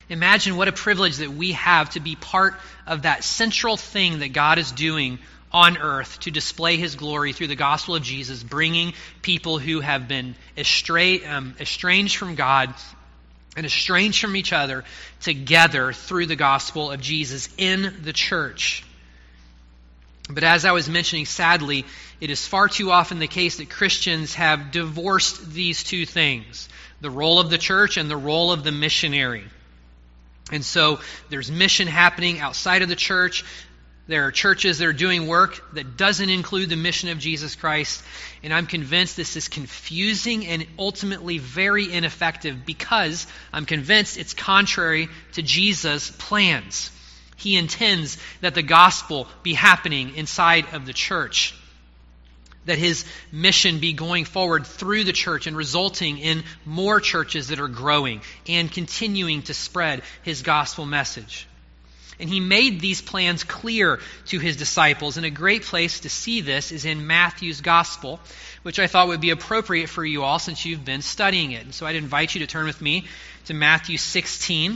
Imagine what a privilege that we have to be part of that central thing that God is doing on earth to display His glory through the gospel of Jesus, bringing people who have been estranged from God and estranged from each other together through the gospel of Jesus in the church. But as I was mentioning, sadly, it is far too often the case that Christians have divorced these two things, the role of the church and the role of the missionary. And so there's mission happening outside of the church. There are churches that are doing work that doesn't include the mission of Jesus Christ. And I'm convinced this is confusing and ultimately very ineffective because I'm convinced it's contrary to Jesus' plans. He intends that the gospel be happening inside of the church, that His mission be going forward through the church and resulting in more churches that are growing and continuing to spread His gospel message. And He made these plans clear to His disciples, and a great place to see this is in Matthew's gospel, which I thought would be appropriate for you all since you've been studying it. And so I'd invite you to turn with me to Matthew 16.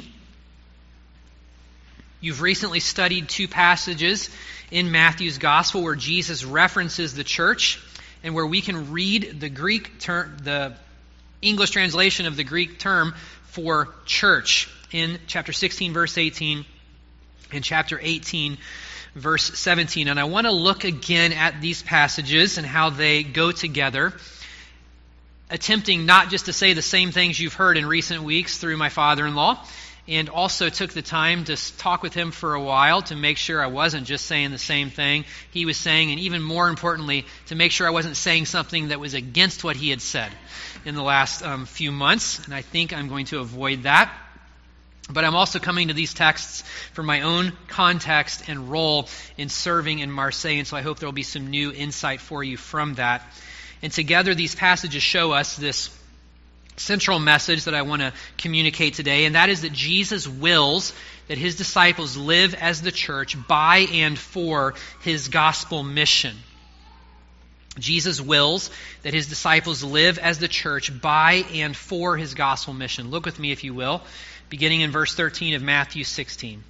You've recently studied two passages in Matthew's gospel where Jesus references the church and where we can read the Greek term, the English translation of the Greek term for church in chapter 16, verse 18, and chapter 18, verse 17. And I want to look again at these passages and how they go together, attempting not just to say the same things you've heard in recent weeks through my father-in-law, and also took the time to talk with him for a while to make sure I wasn't just saying the same thing he was saying, and even more importantly, to make sure I wasn't saying something that was against what he had said in the last few months. And I think I'm going to avoid that. But I'm also coming to these texts from my own context and role in serving in Marseille, and so I hope there will be some new insight for you from that. And together these passages show us this central message that I want to communicate today, and that is that Jesus wills that His disciples live as the church by and for His gospel mission. Jesus wills that His disciples live as the church by and for His gospel mission. Look with me, if you will, beginning in verse 13 of Matthew 16.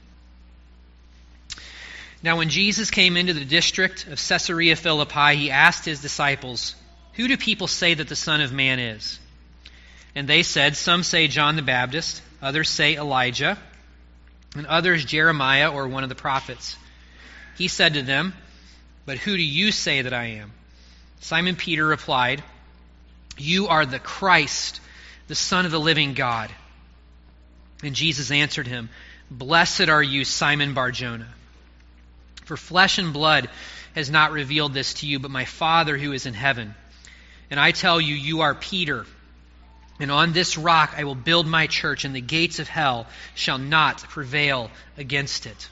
Now when Jesus came into the district of Caesarea Philippi, He asked His disciples, "Who do people say that the Son of Man is?" And they said, "Some say John the Baptist, others say Elijah, and others Jeremiah or one of the prophets." He said to them, "But who do you say that I am?" Simon Peter replied, "You are the Christ, the Son of the living God." And Jesus answered him, "Blessed are you, Simon Bar-Jonah, for flesh and blood has not revealed this to you, but my Father who is in heaven. And I tell you, you are Peter, and on this rock I will build my church, and the gates of hell shall not prevail against it."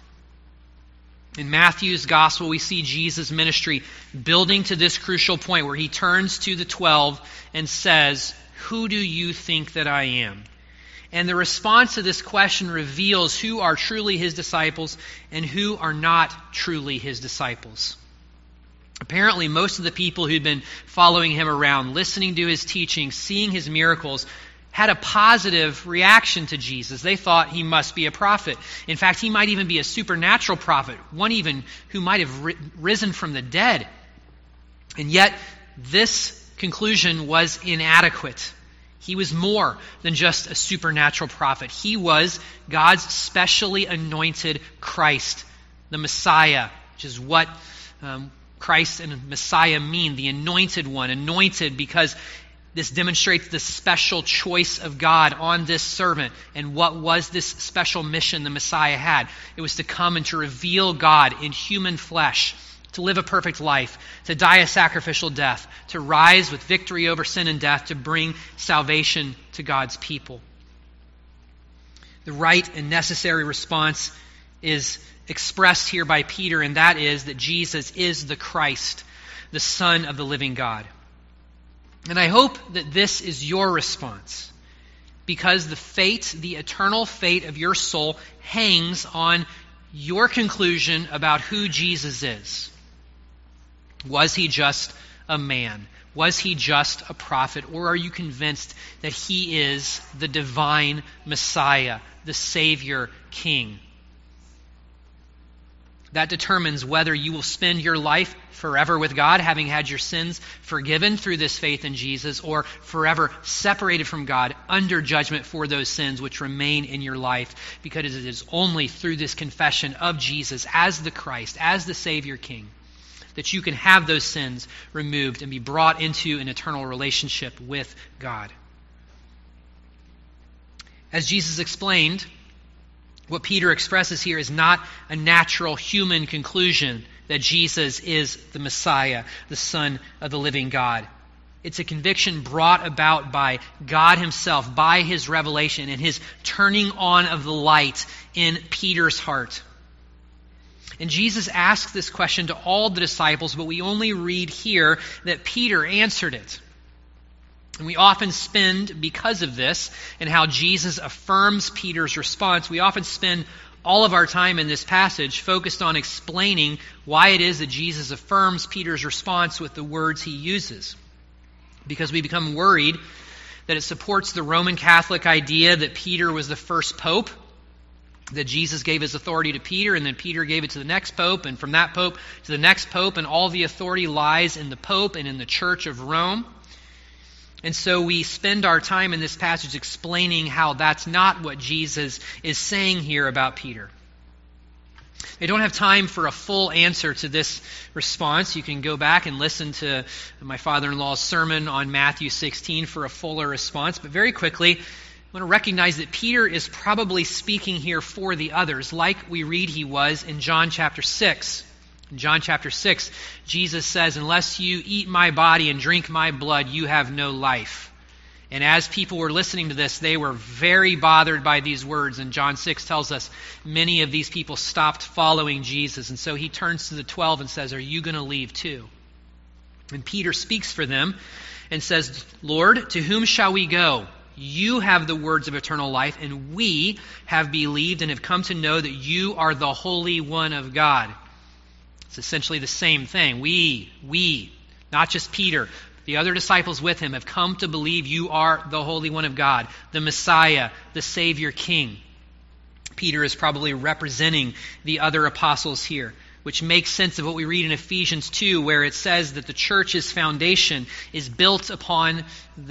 In Matthew's gospel, we see Jesus' ministry building to this crucial point where He turns to the 12 and says, "Who do you think that I am?" And the response to this question reveals who are truly His disciples and who are not truly His disciples. Apparently, most of the people who'd been following Him around, listening to His teaching, seeing His miracles, had a positive reaction to Jesus. They thought He must be a prophet. In fact, He might even be a supernatural prophet, one even who might have risen from the dead. And yet, this conclusion was inadequate. He was more than just a supernatural prophet. He was God's specially anointed Christ, the Messiah, which is what Christ and Messiah mean, the anointed one. Anointed because this demonstrates the special choice of God on this servant. And what was this special mission the Messiah had? It was to come and to reveal God in human flesh, to live a perfect life, to die a sacrificial death, to rise with victory over sin and death, to bring salvation to God's people. The right and necessary response is expressed here by Peter, and that is that Jesus is the Christ, the Son of the living God. And I hope that this is your response, because the fate, the eternal fate of your soul hangs on your conclusion about who Jesus is. Was He just a man? Was he just a prophet, or are you convinced that he is the divine Messiah, the Savior King? That determines whether you will spend your life forever with God, having had your sins forgiven through this faith in Jesus, or forever separated from God under judgment for those sins which remain in your life, because it is only through this confession of Jesus as the Christ, as the Savior King, that you can have those sins removed and be brought into an eternal relationship with God. As Jesus explained, what Peter expresses here is not a natural human conclusion that Jesus is the Messiah, the Son of the living God. It's a conviction brought about by God himself, by his revelation and his turning on of the light in Peter's heart. And Jesus asks this question to all the disciples, but we only read here that Peter answered it. And we often spend, because of this, and how Jesus affirms Peter's response, we often spend all of our time in this passage focused on explaining why it is that Jesus affirms Peter's response with the words he uses. Because we become worried that it supports the Roman Catholic idea that Peter was the first pope, that Jesus gave his authority to Peter, and then Peter gave it to the next pope, and from that pope to the next pope, and all the authority lies in the pope and in the Church of Rome. And so we spend our time in this passage explaining how that's not what Jesus is saying here about Peter. I don't have time for a full answer to this response. You can go back and listen to my father-in-law's sermon on Matthew 16 for a fuller response. But very quickly, I want to recognize that Peter is probably speaking here for the others, like we read he was in John chapter 6. In John chapter 6, Jesus says, "Unless you eat my body and drink my blood, you have no life." And as people were listening to this, they were very bothered by these words. And John 6 tells us many of these people stopped following Jesus. And so he turns to the 12 and says, "Are you going to leave too?" And Peter speaks for them and says, "Lord, to whom shall we go? You have the words of eternal life, and we have believed and have come to know that you are the Holy One of God." It's essentially the same thing. We, not just Peter, the other disciples with him have come to believe you are the Holy One of God, the Messiah, the Savior King. Peter is probably representing the other apostles here, which makes sense of what we read in Ephesians 2, where it says that the church's foundation is built upon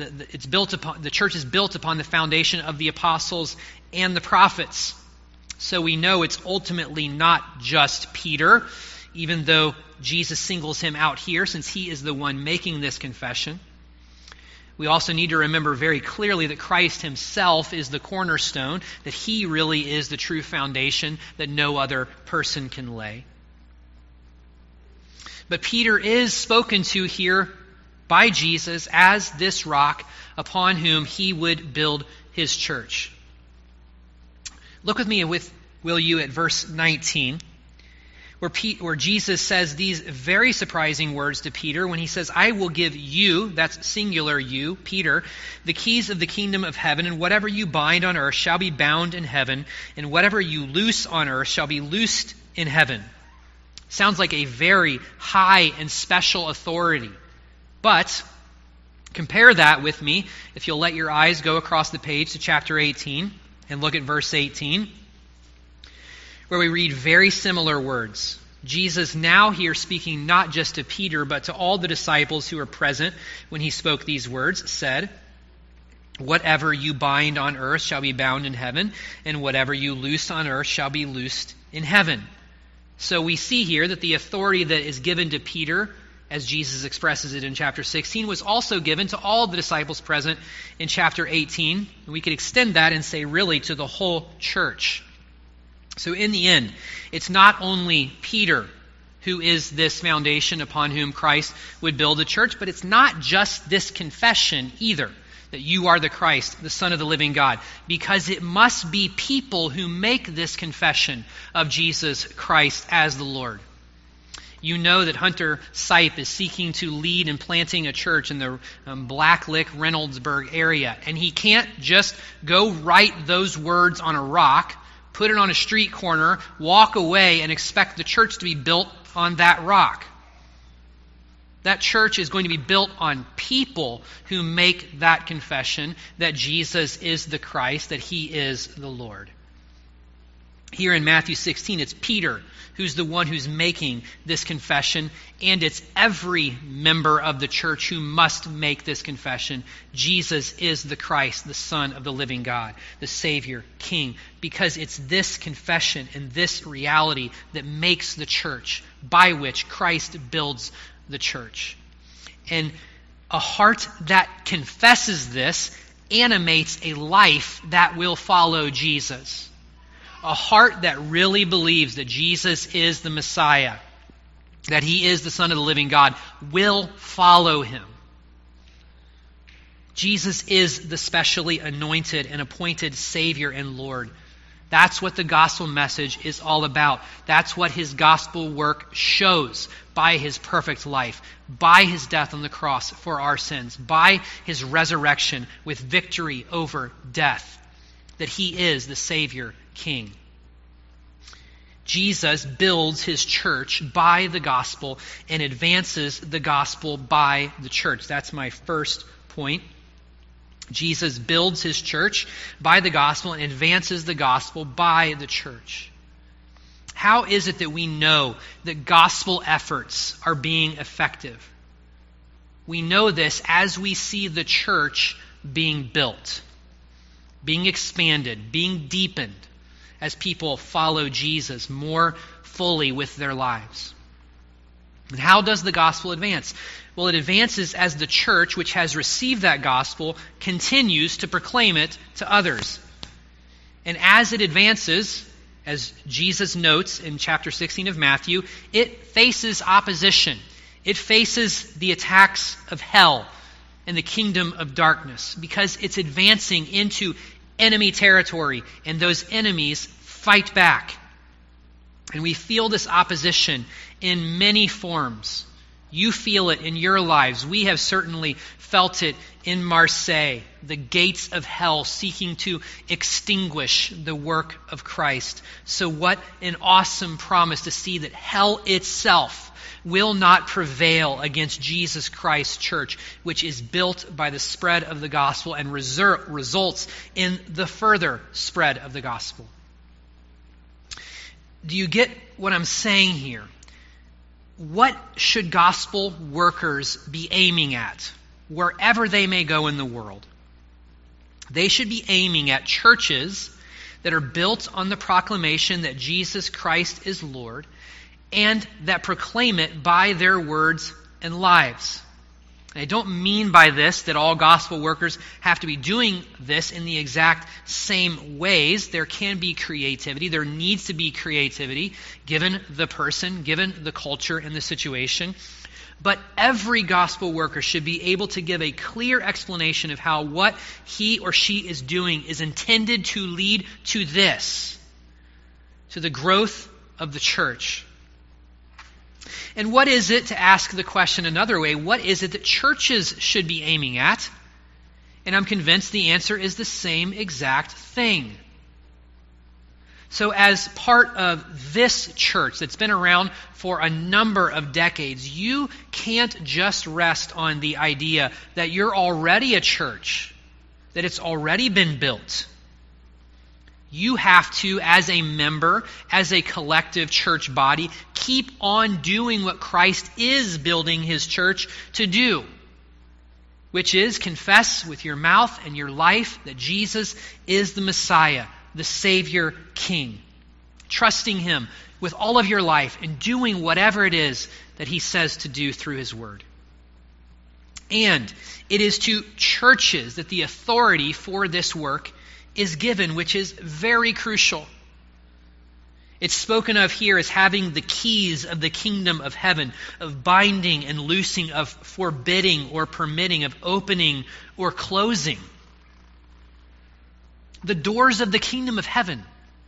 the church is built upon the foundation of the apostles and the prophets. So we know it's ultimately not just Peter, even though Jesus singles him out here since he is the one making this confession. We also need to remember very clearly that Christ himself is the cornerstone, that he really is the true foundation that no other person can lay. But Peter is spoken to here by Jesus as this rock upon whom he would build his church. Look with me, will you, at verse 19. Where Jesus says these very surprising words to Peter when he says, "I will give you," that's singular you, Peter, "the keys of the kingdom of heaven, and whatever you bind on earth shall be bound in heaven, and whatever you loose on earth shall be loosed in heaven." Sounds like a very high and special authority. But compare that with me, if you'll let your eyes go across the page to chapter 18 and look at verse 18. Where we read very similar words. Jesus now here speaking not just to Peter, but to all the disciples who were present when he spoke these words, said, "Whatever you bind on earth shall be bound in heaven, and whatever you loose on earth shall be loosed in heaven." So we see here that the authority that is given to Peter, as Jesus expresses it in chapter 16, was also given to all the disciples present in chapter 18. And we could extend that and say really to the whole church. So in the end, it's not only Peter who is this foundation upon whom Christ would build the church, but it's not just this confession either, that you are the Christ, the Son of the living God, because it must be people who make this confession of Jesus Christ as the Lord. You know that Hunter Sipe is seeking to lead in planting a church in the Blacklick, Reynoldsburg area, and he can't just go write those words on a rock, put it on a street corner, walk away, and expect the church to be built on that rock. That church is going to be built on people who make that confession that Jesus is the Christ, that he is the Lord. Here in Matthew 16, it's Peter who's the one who's making this confession, and it's every member of the church who must make this confession. Jesus is the Christ, the Son of the living God, the Savior, King, because it's this confession and this reality that makes the church, by which Christ builds the church. And a heart that confesses this animates a life that will follow Jesus. A heart that really believes that Jesus is the Messiah, that he is the Son of the living God, will follow him. Jesus is the specially anointed and appointed Savior and Lord. That's what the gospel message is all about. That's what his gospel work shows by his perfect life, by his death on the cross for our sins, by his resurrection with victory over death, that he is the Savior King. Jesus builds his church by the gospel and advances the gospel by the church. That's my first point. Jesus builds his church by the gospel and advances the gospel by the church. How is it that we know that gospel efforts are being effective? We know this as we see the church being built, being expanded, being deepened, as people follow Jesus more fully with their lives. And how does the gospel advance? Well, it advances as the church, which has received that gospel, continues to proclaim it to others. And as it advances, as Jesus notes in chapter 16 of Matthew, it faces opposition. It faces the attacks of hell and the kingdom of darkness, because it's advancing into enemy territory, and those enemies fight back. And we feel this opposition in many forms. You feel it in your lives. We have certainly felt it in Marseille, the gates of hell seeking to extinguish the work of Christ. So what an awesome promise to see that hell itself will not prevail against Jesus Christ's church, which is built by the spread of the gospel and results in the further spread of the gospel. Do you get what I'm saying here? What should gospel workers be aiming at wherever they may go in the world? They should be aiming at churches that are built on the proclamation that Jesus Christ is Lord, and that proclaim it by their words and lives. I don't mean by this that all gospel workers have to be doing this in the exact same ways. There can be creativity. There needs to be creativity given the person, given the culture and the situation. But every gospel worker should be able to give a clear explanation of how what he or she is doing is intended to lead to this, to the growth of the church. And what is it, to ask the question another way, what is it that churches should be aiming at? And I'm convinced the answer is the same exact thing. So as part of this church that's been around for a number of decades, you can't just rest on the idea that you're already a church, that it's already been built. You have to, as a member, as a collective church body, keep on doing what Christ is building his church to do, which is confess with your mouth and your life that Jesus is the Messiah, the Savior King. Trusting him with all of your life and doing whatever it is that he says to do through his word. And it is to churches that the authority for this work is given, which is very crucial. It's spoken of here as having the keys of the kingdom of heaven, of binding and loosing, of forbidding or permitting, of opening or closing. The doors of the kingdom of heaven.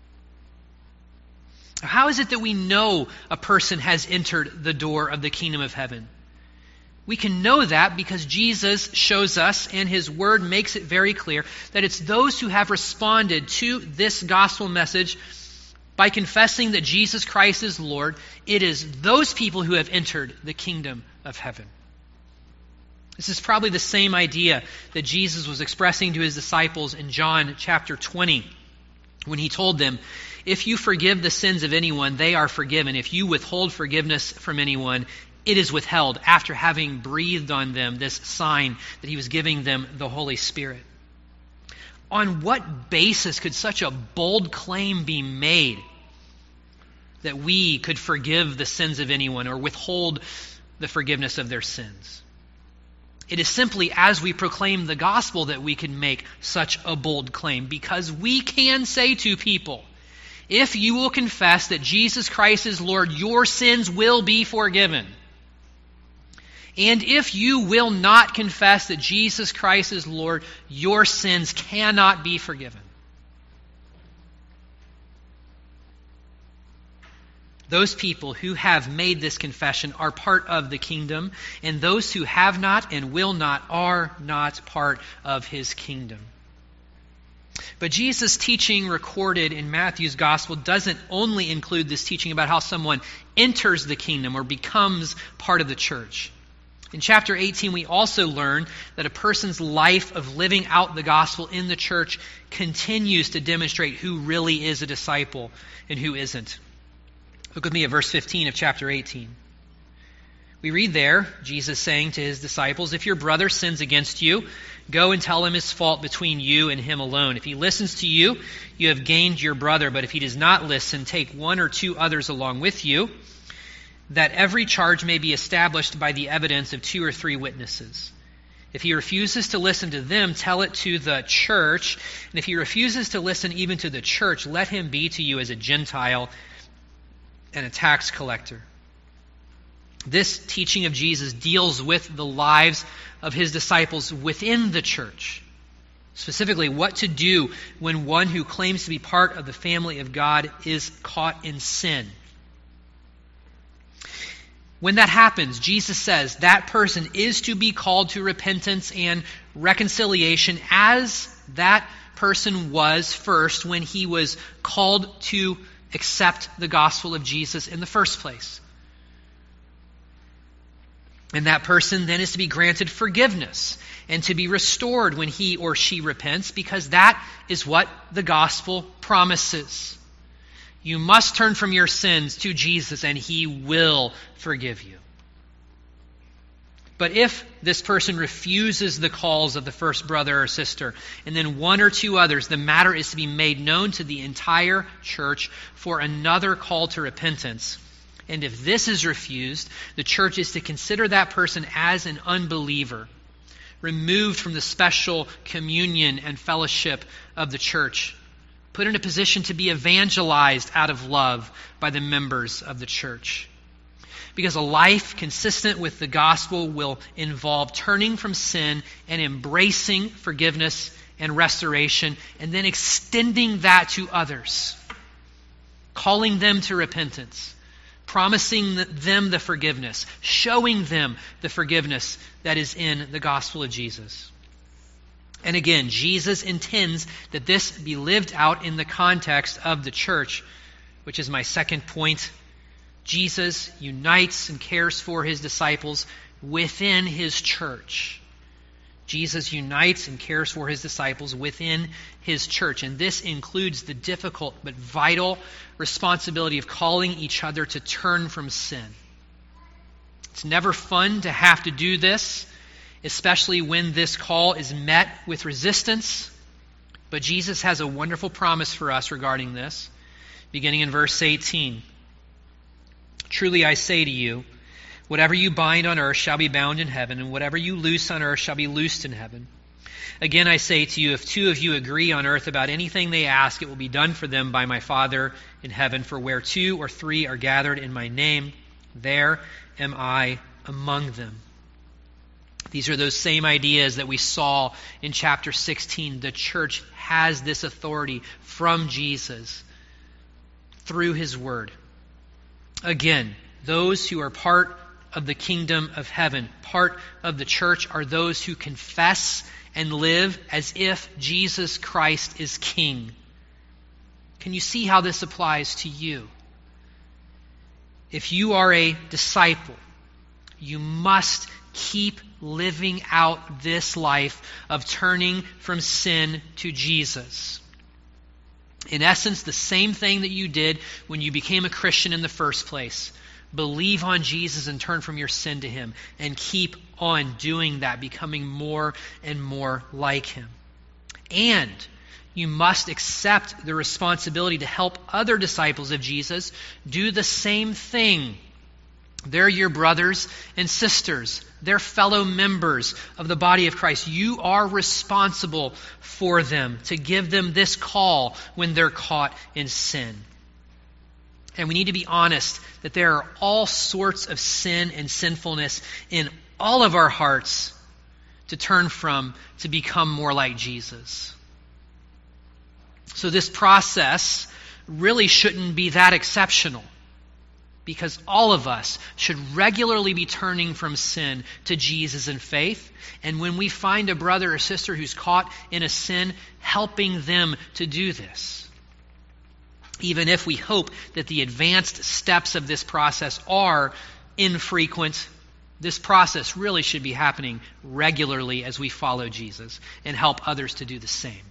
How is it that we know a person has entered the door of the kingdom of heaven? We can know that because Jesus shows us, and his word makes it very clear, that it's those who have responded to this gospel message by confessing that Jesus Christ is Lord. It is those people who have entered the kingdom of heaven. This is probably the same idea that Jesus was expressing to his disciples in John chapter 20 when he told them, if you forgive the sins of anyone, they are forgiven. If you withhold forgiveness from anyone, it is withheld, after having breathed on them this sign that he was giving them the Holy Spirit. On what basis could such a bold claim be made that we could forgive the sins of anyone or withhold the forgiveness of their sins? It is simply as we proclaim the gospel that we can make such a bold claim, because we can say to people, if you will confess that Jesus Christ is Lord, your sins will be forgiven. And if you will not confess that Jesus Christ is Lord, your sins cannot be forgiven. Those people who have made this confession are part of the kingdom, and those who have not and will not are not part of his kingdom. But Jesus' teaching recorded in Matthew's gospel doesn't only include this teaching about how someone enters the kingdom or becomes part of the church. In chapter 18, we also learn that a person's life of living out the gospel in the church continues to demonstrate who really is a disciple and who isn't. Look with me at verse 15 of chapter 18. We read there, Jesus saying to his disciples, if your brother sins against you, go and tell him his fault between you and him alone. If he listens to you, you have gained your brother. But if he does not listen, take one or two others along with you, that every charge may be established by the evidence of 2 or 3 witnesses. If he refuses to listen to them, tell it to the church. And if he refuses to listen even to the church, let him be to you as a Gentile and a tax collector. This teaching of Jesus deals with the lives of his disciples within the church. Specifically, what to do when one who claims to be part of the family of God is caught in sin. When that happens, Jesus says that person is to be called to repentance and reconciliation, as that person was first when he was called to accept the gospel of Jesus in the first place. And that person then is to be granted forgiveness and to be restored when he or she repents, because that is what the gospel promises. You must turn from your sins to Jesus and he will forgive you. But if this person refuses the calls of the first brother or sister, and then one or two others, the matter is to be made known to the entire church for another call to repentance. And if this is refused, the church is to consider that person as an unbeliever, removed from the special communion and fellowship of the church, put in a position to be evangelized out of love by the members of the church. Because a life consistent with the gospel will involve turning from sin and embracing forgiveness and restoration, and then extending that to others, calling them to repentance, promising them the forgiveness, showing them the forgiveness that is in the gospel of Jesus. And again, Jesus intends that this be lived out in the context of the church, which is my second point. Jesus unites and cares for his disciples within his church. Jesus unites and cares for his disciples within his church. And this includes the difficult but vital responsibility of calling each other to turn from sin. It's never fun to have to do this, especially when this call is met with resistance. But Jesus has a wonderful promise for us regarding this, beginning in verse 18. Truly I say to you, whatever you bind on earth shall be bound in heaven, and whatever you loose on earth shall be loosed in heaven. Again I say to you, if 2 of you agree on earth about anything they ask, it will be done for them by my Father in heaven. For where 2 or 3 are gathered in my name, there am I among them. These are those same ideas that we saw in chapter 16. The church has this authority from Jesus through his word. Again, those who are part of the kingdom of heaven, part of the church, are those who confess and live as if Jesus Christ is King. Can you see how this applies to you? If you are a disciple, You must keep living out this life of turning from sin to Jesus. In essence, the same thing that you did when you became a Christian in the first place. Believe on Jesus and turn from your sin to Him, and keep on doing that, becoming more and more like Him. And you must accept the responsibility to help other disciples of Jesus do the same thing. They're your brothers and sisters. They're fellow members of the body of Christ. You are responsible for them, to give them this call when they're caught in sin. And we need to be honest that there are all sorts of sin and sinfulness in all of our hearts to turn from, to become more like Jesus. So this process really shouldn't be that exceptional, because all of us should regularly be turning from sin to Jesus in faith. And when we find a brother or sister who's caught in a sin, helping them to do this. Even if we hope that the advanced steps of this process are infrequent, this process really should be happening regularly as we follow Jesus and help others to do the same.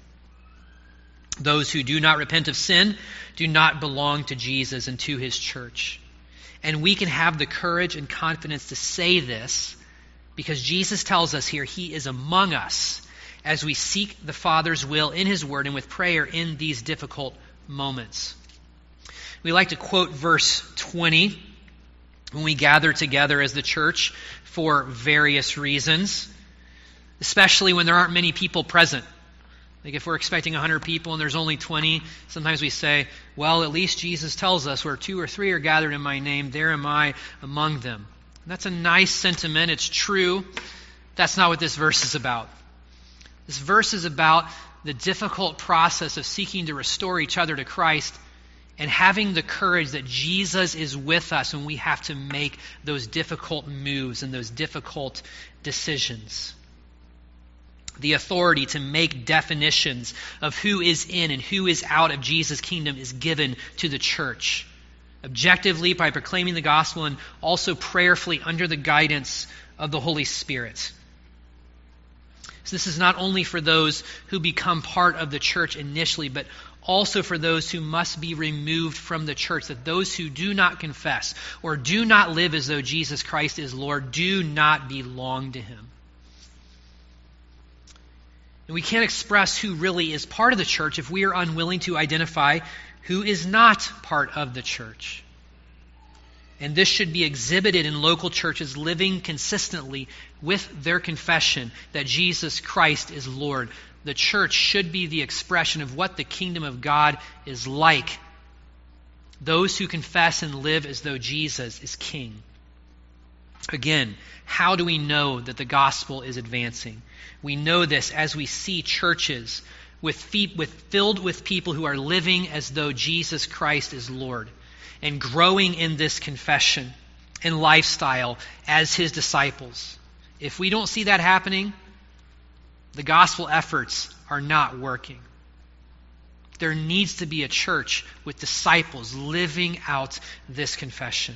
Those who do not repent of sin do not belong to Jesus and to His church. And we can have the courage and confidence to say this because Jesus tells us here He is among us as we seek the Father's will in His Word and with prayer in these difficult moments. We like to quote verse 20 when we gather together as the church for various reasons, especially when there aren't many people present. Like if we're expecting 100 people and there's only 20, sometimes we say, well, at least Jesus tells us where 2 or 3 are gathered in my name, there am I among them. And that's a nice sentiment. It's true. That's not what this verse is about. This verse is about the difficult process of seeking to restore each other to Christ and having the courage that Jesus is with us when we have to make those difficult moves and those difficult decisions. The authority to make definitions of who is in and who is out of Jesus' kingdom is given to the church. Objectively by proclaiming the gospel and also prayerfully under the guidance of the Holy Spirit. So this is not only for those who become part of the church initially, but also for those who must be removed from the church, that those who do not confess or do not live as though Jesus Christ is Lord do not belong to Him. And we can't express who really is part of the church if we are unwilling to identify who is not part of the church. And this should be exhibited in local churches living consistently with their confession that Jesus Christ is Lord. The church should be the expression of what the kingdom of God is like. Those who confess and live as though Jesus is King. Again, how do we know that the gospel is advancing? We know this as we see churches filled with people who are living as though Jesus Christ is Lord and growing in this confession and lifestyle as His disciples. If we don't see that happening, the gospel efforts are not working. There needs to be a church with disciples living out this confession,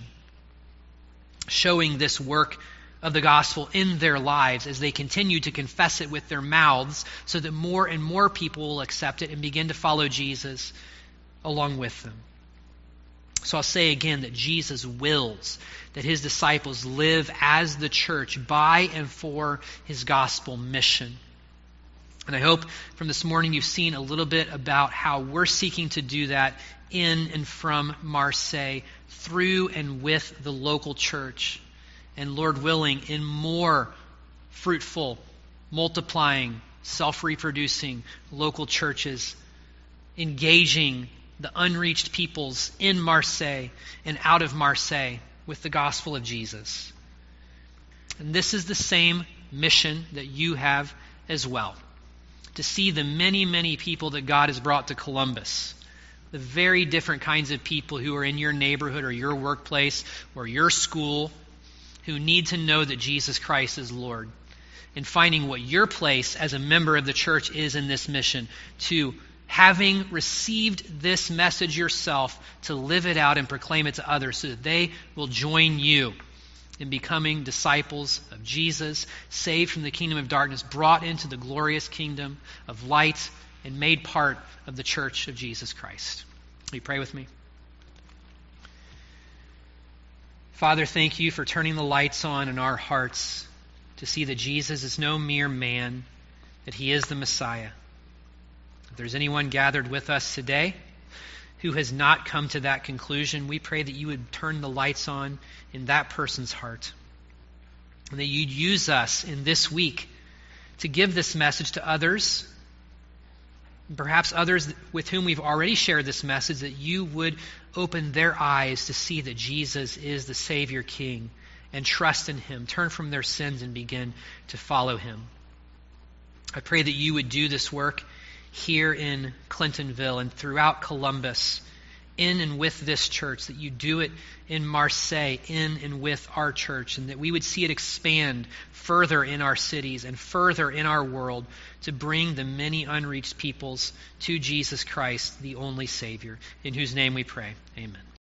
showing this work of the gospel in their lives as they continue to confess it with their mouths so that more and more people will accept it and begin to follow Jesus along with them. So I'll say again that Jesus wills that His disciples live as the church by and for His gospel mission. And I hope from this morning you've seen a little bit about how we're seeking to do that in and from Marseille, through and with the local church. And Lord willing, in more fruitful, multiplying, self-reproducing local churches, engaging the unreached peoples in Marseille and out of Marseille with the gospel of Jesus. And this is the same mission that you have as well. To see the many, many people that God has brought to Columbus. The very different kinds of people who are in your neighborhood or your workplace or your school who need to know that Jesus Christ is Lord. And finding what your place as a member of the church is in this mission, to having received this message yourself, to live it out and proclaim it to others so that they will join you in becoming disciples of Jesus, saved from the kingdom of darkness, brought into the glorious kingdom of light, and made part of the church of Jesus Christ. Will you pray with me? Father, thank you for turning the lights on in our hearts to see that Jesus is no mere man, that he is the Messiah. If there's anyone gathered with us today who has not come to that conclusion, we pray that you would turn the lights on in that person's heart, and that you'd use us in this week to give this message to others, perhaps others with whom we've already shared this message, that you would open their eyes to see that Jesus is the Savior King and trust in him, turn from their sins and begin to follow him. I pray that you would do this work here in Clintonville and throughout Columbus, in and with this church, that you do it in Marseille, in and with our church, and that we would see it expand further in our cities and further in our world to bring the many unreached peoples to Jesus Christ, the only Savior, in whose name we pray. Amen.